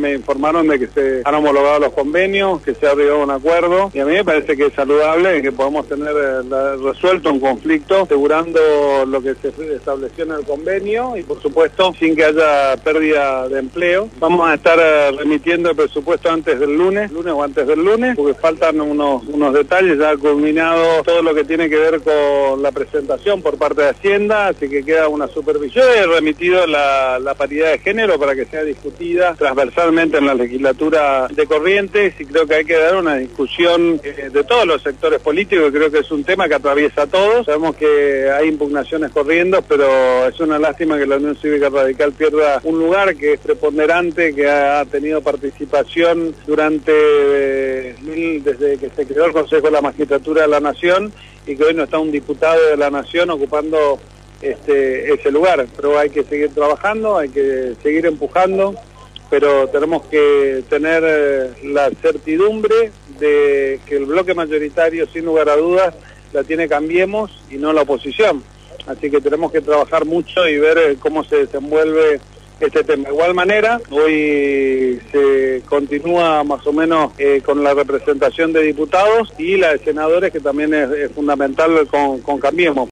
me informaron de que se han homologado los convenios, que se ha llegado a un acuerdo, y a mí me parece que es saludable que podamos tener resuelto un conflicto, asegurando lo que se estableció en el convenio y por supuesto sin que haya pérdida de empleo. Vamos a estar remitiendo el presupuesto antes del lunes o antes del lunes, porque faltan unos detalles. Ya ha culminado todo lo que tiene que ver con la presentación por parte de Hacienda, así que queda una supervisión. Yo he remitido la paridad de género para que sea discutida transversalmente en la legislatura de Corrientes, y creo que hay que dar una discusión de todos los sectores políticos. Creo que es un tema que atraviesa a todos. Sabemos que hay impugnaciones corriendo, pero es una lástima que la Unión Cívica Radical pierda un lugar que es preponderante, que ha tenido participación desde que se creó el Consejo de la Magistratura de la Nación, y que hoy no está un diputado de la Nación ocupando ese lugar. Pero hay que seguir trabajando, hay que seguir empujando, pero tenemos que tener la certidumbre de que el bloque mayoritario, sin lugar a dudas, la tiene Cambiemos y no la oposición. Así que tenemos que trabajar mucho y ver cómo se desenvuelve este tema. De igual manera, hoy se continúa más o menos con la representación de diputados y la de senadores, que también es fundamental con Cambiemos.